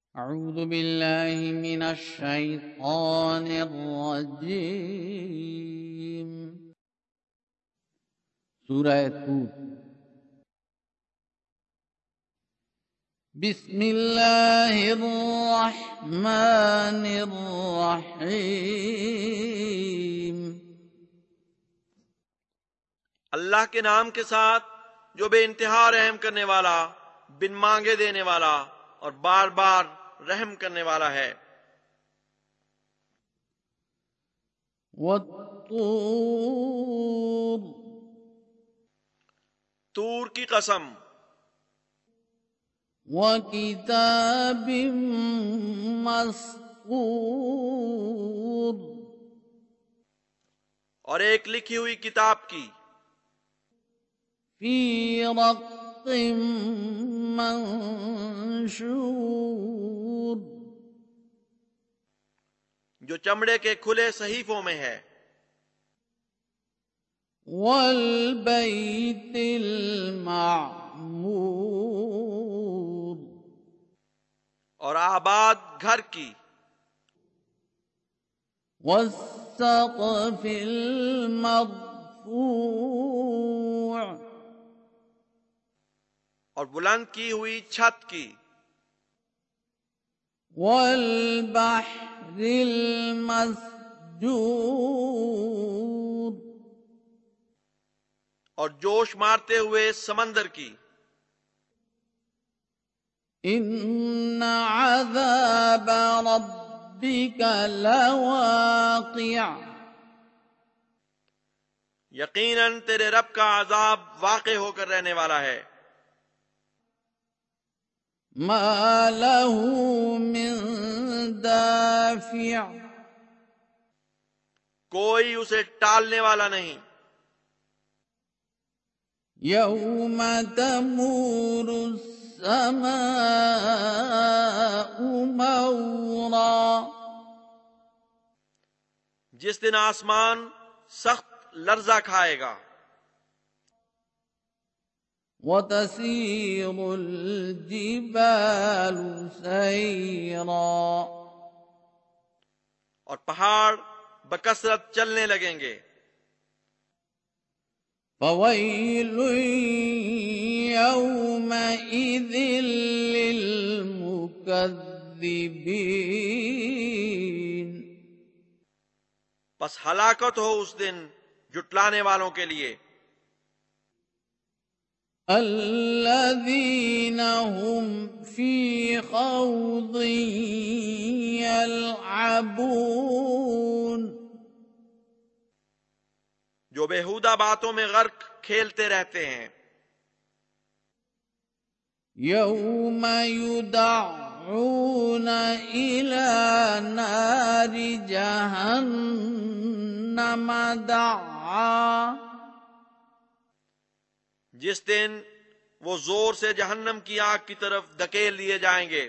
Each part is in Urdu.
اعوذ باللہ من الشیطان الرجیم۔ سورہ طور۔ بسم اللہ الرحمن الرحیم۔ اللہ کے نام کے ساتھ جو بے انتہا رحم کرنے والا، بن مانگے دینے والا اور بار بار رحم کرنے والا ہے۔ والطور۔ طور کی قسم۔ وکتاب مسطور۔ اور ایک لکھی ہوئی کتاب کی۔ فی رق منشور۔ جو چمڑے کے کھلے صحیفوں میں ہے۔ والبیت المعمور۔ اور آباد گھر کی۔ والسقف المرفوع۔ اور بلند کی ہوئی چھت کی۔ والبحر المسجور۔ اور جوش مارتے ہوئے سمندر کی۔ ان عذاب ربک لواقع۔ یقیناً تیرے رب کا عذاب واقع ہو کر رہنے والا ہے۔ ما له من دافع۔ کوئی اسے ٹالنے والا نہیں۔ یوم تمور السماء مورا۔ جس دن آسمان سخت لرزہ کھائے گا۔ وتسير الجبال سيرا۔ اور پہاڑ بکثرت چلنے لگیں گے۔ فويل يومئذ للمكذبين۔ پس ہلاکت ہو اس دن جھٹلانے والوں کے لیے۔ الذين هم في خوض يلعبون۔ جو بیہودہ باتوں میں غرق کھیلتے رہتے ہیں۔ يوم يدعون إلى نار جهنم دعا۔ جس دن وہ زور سے جہنم کی آگ کی طرف دھکیل لیے جائیں گے۔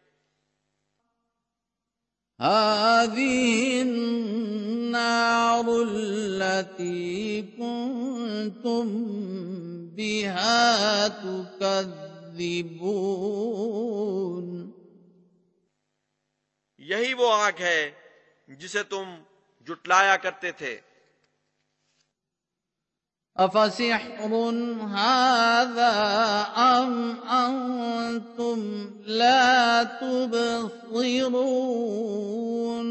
هذه النار التي كنتم بها تكذبون۔ یہی وہ آگ ہے جسے تم جھٹلایا کرتے تھے۔ أفسحر هذا أم أنتم لا تبصرون۔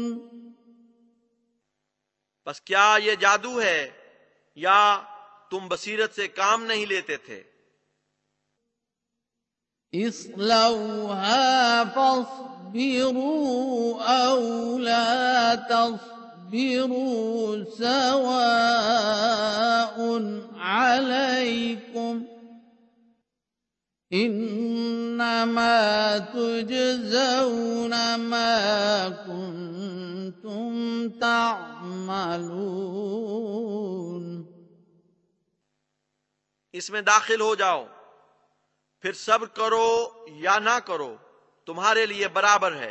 بس کیا یہ جادو ہے یا تم بصیرت سے کام نہیں لیتے تھے؟ اصلوها فاصبروا أو لا تصبروا سواء عليكم انما تجزون ما كنتم تعملون۔ اس میں داخل ہو جاؤ، پھر صبر کرو یا نہ کرو، تمہارے لیے برابر ہے۔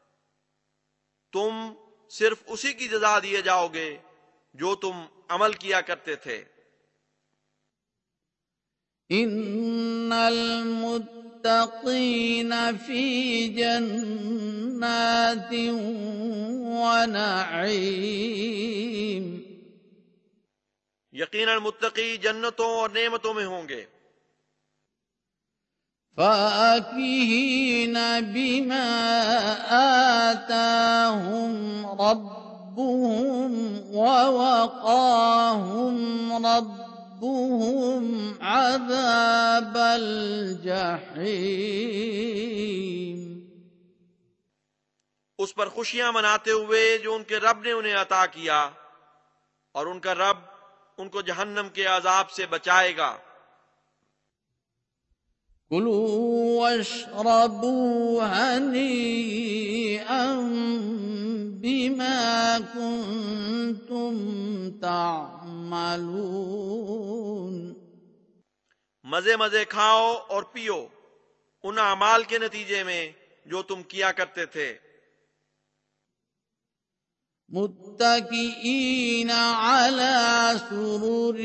تم صرف اسی کی جزا دیے جاؤ گے جو تم عمل کیا کرتے تھے۔ ان المتقين في جنات ونعيم یقیناً متقی جنتوں اور نعمتوں میں ہوں گے. فاكهين بما آتاهم ربهم ووقاهم ربهم عذاب الجحيم. اس پر خوشیاں مناتے ہوئے جو ان کے رب نے انہیں عطا کیا، اور ان کا رب ان کو جہنم کے عذاب سے بچائے گا. كلوا واشربوا هنيئا بما كنتم تعملون. مزے مزے کھاؤ اور پیو ان اعمال کے نتیجے میں جو تم کیا کرتے تھے. متكئين على سرر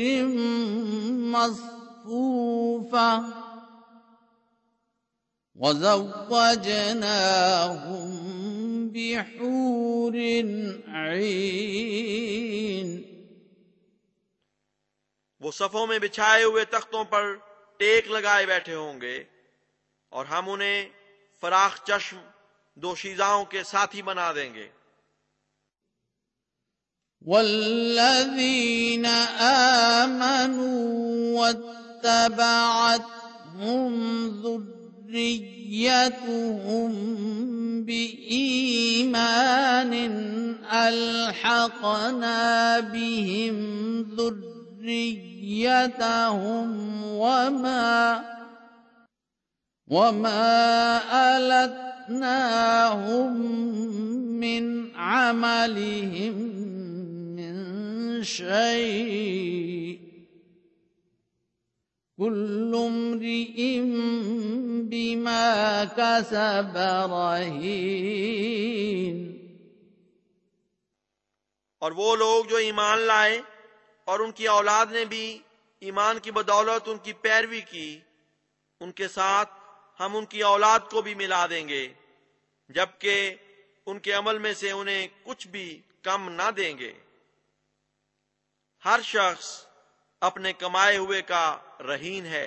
مصفوفة وزوجناهم بحور عين. وہ صفوں میں بچھائے ہوئے تختوں پر ٹیک لگائے بیٹھے ہوں گے، اور ہم انہیں فراخ چشم دوشیزاؤں کے ساتھی بنا دیں گے. والذين آمنوا واتبعتهم ذريتهم بإيمان ألحقنا بهم ذريتهم وما ألتناهم من عملهم من شيء كل امرئ بما كسب رهين. اور وہ لوگ جو ایمان لائے اور ان کی اولاد نے بھی ایمان کی بدولت ان کی پیروی کی، ان کے ساتھ ہم ان کی اولاد کو بھی ملا دیں گے، جبکہ ان کے عمل میں سے انہیں کچھ بھی کم نہ دیں گے. ہر شخص اپنے کمائے ہوئے کا رہین ہے.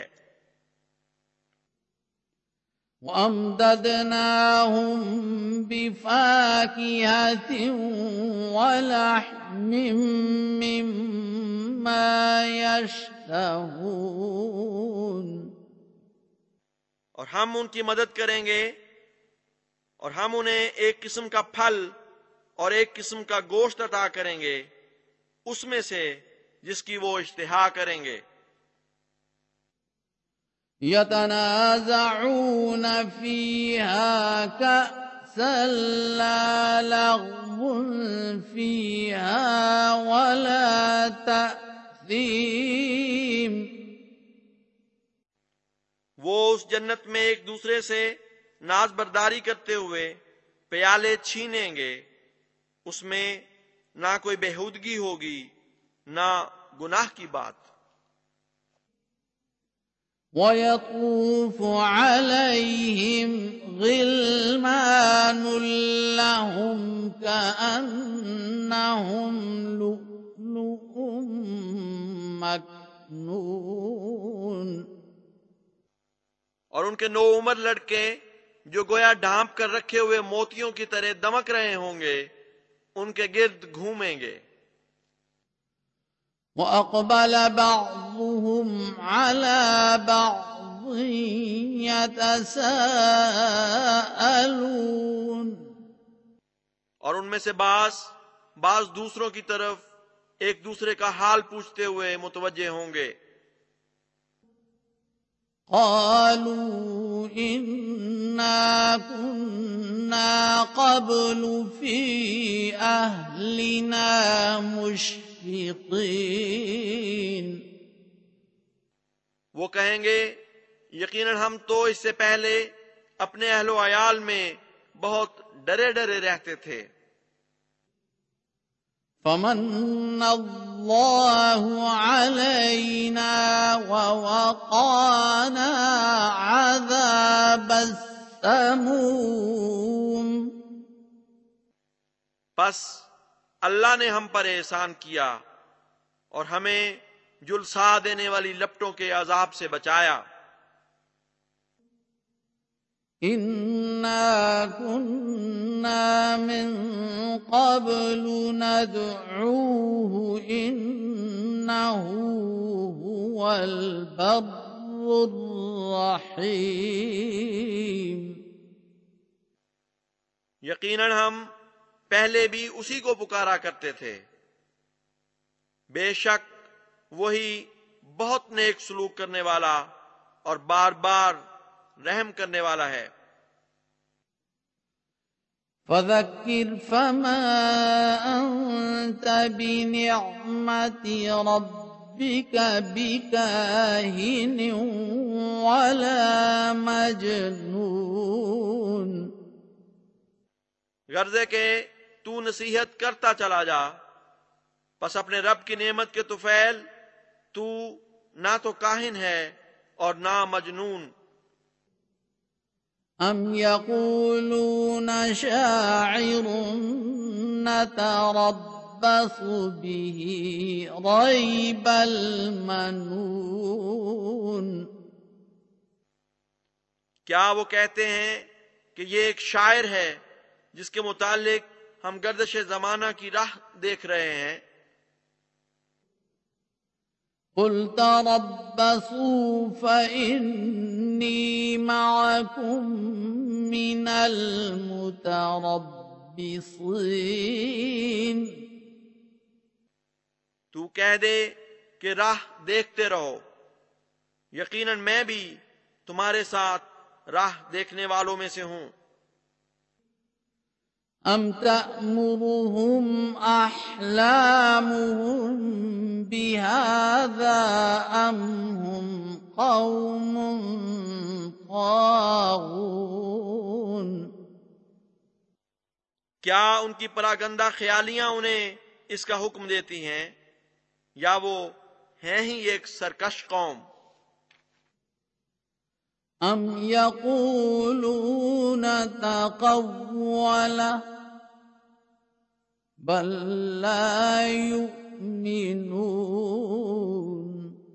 وَأَمْدَدْنَاهُمْ بِفَاكِهَةٍ وَلَحْمٍ مِّمَّا يَشْتَهُونَ. اور ہم ان کی مدد کریں گے، اور ہم انہیں ایک قسم کا پھل اور ایک قسم کا گوشت عطا کریں گے اس میں سے جس کی وہ اشتہا کریں گے. يَتَنَازَعُونَ فِيهَا كَأْسًا لَّا لَغْوٌ فِيهَا وَلَا تَأْثِيمٌ. وہ اس جنت میں ایک دوسرے سے ناز برداری کرتے ہوئے پیالے چھینیں گے، اس میں نہ کوئی بےہودگی ہوگی نہ گناہ کی بات. وَيَطُوفُ عَلَيْهِمْ غِلْمَانٌ لَّهُمْ كَأَنَّهُمْ لُؤْلُؤٌ مَّكْنُونٌ. اور ان کے نو عمر لڑکے جو گویا ڈھانپ کر رکھے ہوئے موتیوں کی طرح دمک رہے ہوں گے ان کے گرد گھومیں گے. وَأَقْبَلَ بَعْضُهُمْ عَلَى بَعْضٍ يَتَسَاءَلُونَ. اور ان میں سے بعض دوسروں کی طرف ایک دوسرے کا حال پوچھتے ہوئے متوجہ ہوں گے. قالوا إنا كنا قبل في أهلنا مشفقين. وہ کہیں گے یقیناً ہم تو اس سے پہلے اپنے اہل و عیال میں بہت ڈرے ڈرے رہتے تھے. فمن الله علينا ووقانا عذاب عذاب السموم پس اللہ نے ہم پر احسان کیا اور ہمیں جلسا دینے والی لپٹوں کے عذاب سے بچایا. إنا كنا من قبل ندعوه إنه هو البر الرحيم. یقیناً ہم پہلے بھی اسی کو پکارا کرتے تھے، بے شک وہی بہت نیک سلوک کرنے والا اور بار بار رحم کرنے والا ہے. فذكر فما أنت بنعمة ربك بكاهن ولا مجنون. غرض ہے کہ تو نصیحت کرتا چلا جا، پس اپنے رب کی نعمت کے طفیل تو نہ تو کاہن ہے اور نہ مجنون. أم يقولون شاعر نتربص به ريب المنون. کیا وہ کہتے ہیں کہ یہ ایک شاعر ہے جس کے متعلق ہم گردش زمانہ کی راہ دیکھ رہے ہیں؟ قل تربصوا فإني معكم من المتربصين. تو کہہ دے کہ راہ دیکھتے رہو، یقیناً میں بھی تمہارے ساتھ راہ دیکھنے والوں میں سے ہوں. أم تأمرهم أحلامهم بهذا أم هم قوم طاغون. کیا ان کی پراگندہ خیالیاں انہیں اس کا حکم دیتی ہیں، یا وہ ہیں ہی ایک سرکش قوم؟ أم يقولون تقوله بل لا يؤمنون.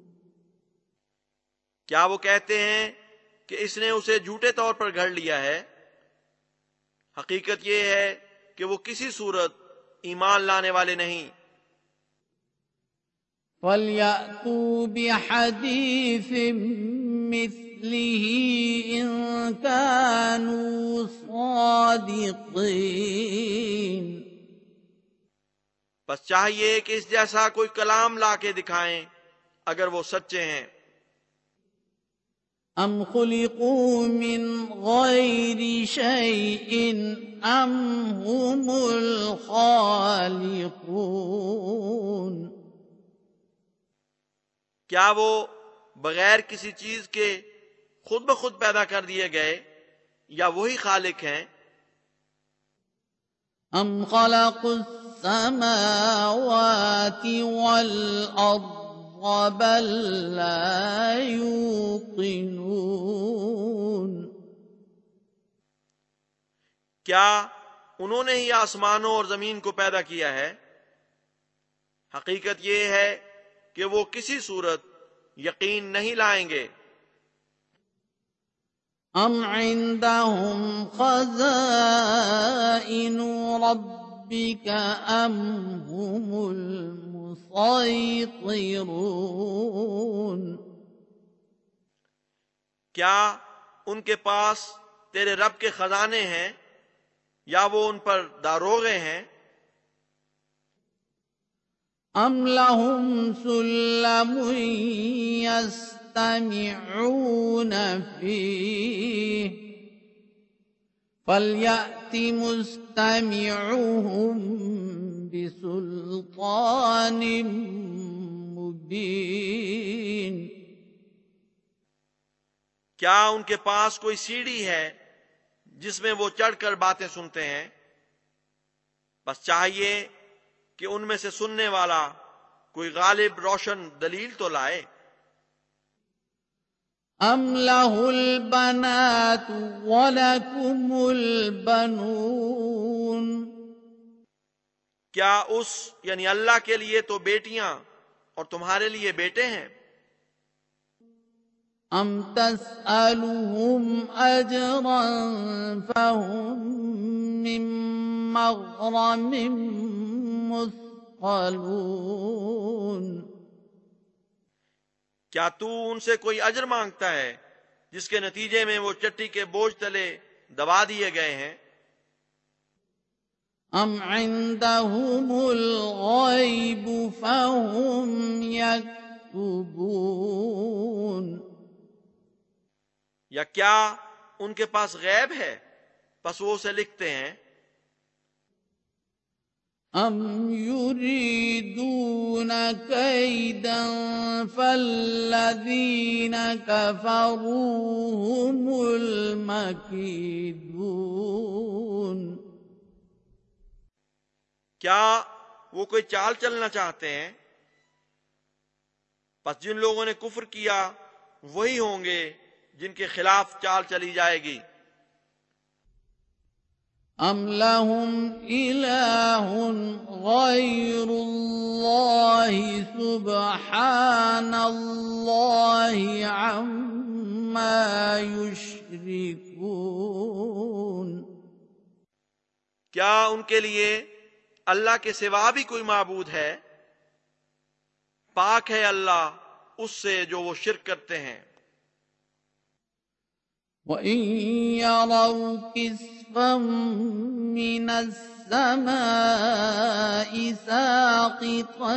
کیا وہ کہتے ہیں کہ اس نے اسے جھوٹے طور پر گھڑ لیا ہے؟ حقیقت یہ ہے کہ وہ کسی صورت ایمان لانے والے نہیں. فَلْيَأْتُوا بِحَدِيثٍ مِّثْلِهِ إِن كَانُوا صَادِقِينَ. بس چاہیے کہ اس جیسا کوئی کلام لا کے دکھائیں اگر وہ سچے ہیں. أَمْ خُلِقُوا مِنْ غَيْرِ شَيْءٍ أَمْ هُمُ الْخَالِقُونَ. کیا وہ بغیر کسی چیز کے خود بخود پیدا کر دیے گئے یا وہی خالق ہیں؟ أَمْ خَلَقُوا السَّمَاوَاتِ وَالْأَرْضَ بَل لَّا يُوقِنُونَ. کیا انہوں نے ہی آسمانوں اور زمین کو پیدا کیا ہے؟ حقیقت یہ ہے کہ وہ کسی صورت یقین نہیں لائیں گے. أَمْ عِندَهُمْ خَزَائِنُ رَبِّكَ أَمْ هُمُ الْمُصَيْطِرُونَ. کیا ان کے پاس تیرے رب کے خزانے ہیں یا وہ ان پر داروغے ہیں؟ أَمْ لَهُمْ سُلَّمٌ يَسْتَمِعُونَ فِيهِ فَلْيَأْتِ مُسْتَمِعُهُم بِسُلْطَانٍ مُّبِينٍ. کیا ان کے پاس کوئی سیڑھی ہے جس میں وہ چڑھ کر باتیں سنتے ہیں؟ بس چاہیے کہ ان میں سے سننے والا کوئی غالب روشن دلیل تو لائے. أَمْ لَهُ الْبَنَاتُ وَلَكُمُ الْبَنُونَ کیا اس یعنی اللہ کے لیے تو بیٹیاں اور تمہارے لیے بیٹے ہیں؟ أَمْ تَسْأَلُهُمْ أَجْرًا فَهُمْ مِنْ مَغْرَمٍ مُثْقَلُونَ کیا تو ان سے کوئی اجر مانگتا ہے جس کے نتیجے میں وہ چٹی کے بوجھ تلے دبا دیے گئے ہیں؟ أَمْ عِندَهُمُ الْغَيْبُ فَهُمْ يَكْتُبُونَ یا کیا ان کے پاس غیب ہے پس وہ اسے لکھتے ہیں؟ أَمْ يُرِيدُونَ كَيْدًا فَالَّذِينَ كَفَرُوا هُمُ الْمَكِيدُونَ کیا وہ کوئی چال چلنا چاہتے ہیں؟ پس جن لوگوں نے کفر کیا وہی ہوں گے جن کے خلاف چال چلی جائے گی۔ أَمْ لَهُمْ إِلَٰهٌ غَيْرُ اللَّهِ سُبْحَانَ اللَّهِ عَمَّا يُشْرِكُونَ کیا ان کے لیے اللہ کے سوا بھی کوئی معبود ہے؟ پاک ہے اللہ اس سے جو وہ شرک کرتے ہیں۔ وَإِن يَرَوْا كِسْفًا مِّنَ السَّمَاءِ سَاقِطًا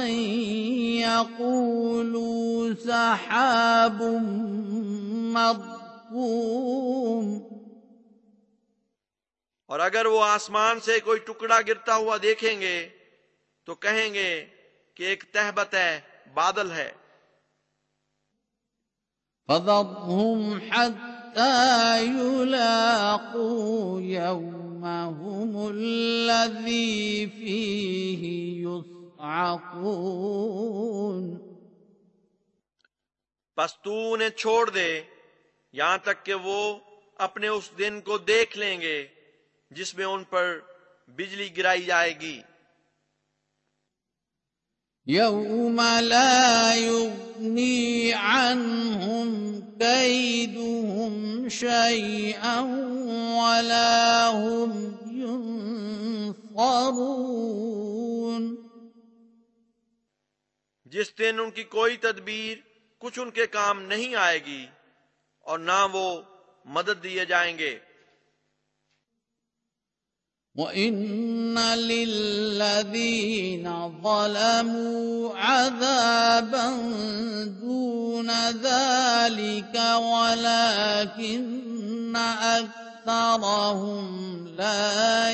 يَقُولُوا سَحَابٌ مَّرْكُومٌ اور اگر وہ آسمان سے کوئی ٹکڑا گرتا ہوا دیکھیں گے تو کہیں گے کہ ایک تہبت ہے، بادل ہے۔ فَذَرْهُمْ حَتَّى يُلَاقُوا يَوْمَهُمُ الَّذِي فِيهِ يُصْعَقُونَ پس تو انہیں چھوڑ دے یہاں تک کہ وہ اپنے اس دن کو دیکھ لیں گے جس میں ان پر بجلی گرائی جائے گی۔ يَوْمَ لَا يُغْنِي عَنْهُمْ كَيْدُهُمْ شَيْئًا وَلَا هُمْ يُنصَرُونَ جس دن ان کی کوئی تدبیر کچھ ان کے کام نہیں آئے گی اور نہ وہ مدد دیے جائیں گے۔ وَإِنَّ لِلَّذِينَ ظَلَمُوا عَذَابًا دُونَ ذَلِكَ وَلَكِنَّ أَكْثَرَهُمْ لَا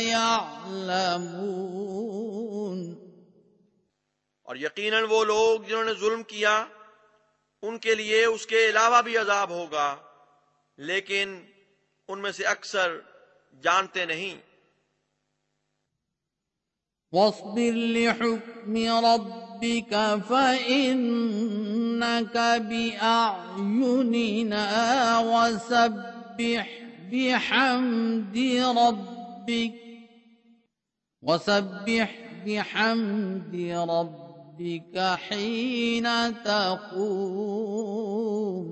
يَعْلَمُونَ اور یقیناً وہ لوگ جنہوں نے ظلم کیا ان کے لیے اس کے علاوہ بھی عذاب ہوگا، لیکن ان میں سے اکثر جانتے نہیں۔ وَاصْبِرْ لِحُكْمِ رَبِّكَ فَإِنَّكَ بِأَعْيُنِنَا وَسَبِّحْ بِحَمْدِ رَبِّكَ حِينَ تَقُومُ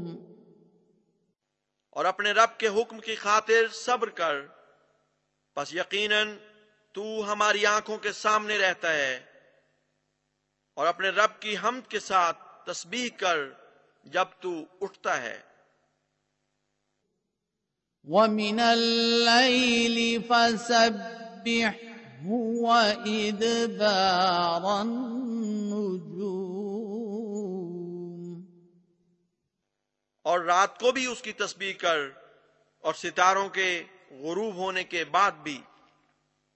اور اپنے رب کے حکم کی خاطر صبر کر، پس یقیناً تو ہماری آنکھوں کے سامنے رہتا ہے، اور اپنے رب کی حمد کے ساتھ تسبیح کر جب تو اٹھتا ہے۔ وَمِنَ اللَّيْلِ فَسَبِّحْهُ وَإِدْبَارَ النُّجُومِ اور رات کو بھی اس کی تسبیح کر اور ستاروں کے غروب ہونے کے بعد بھی۔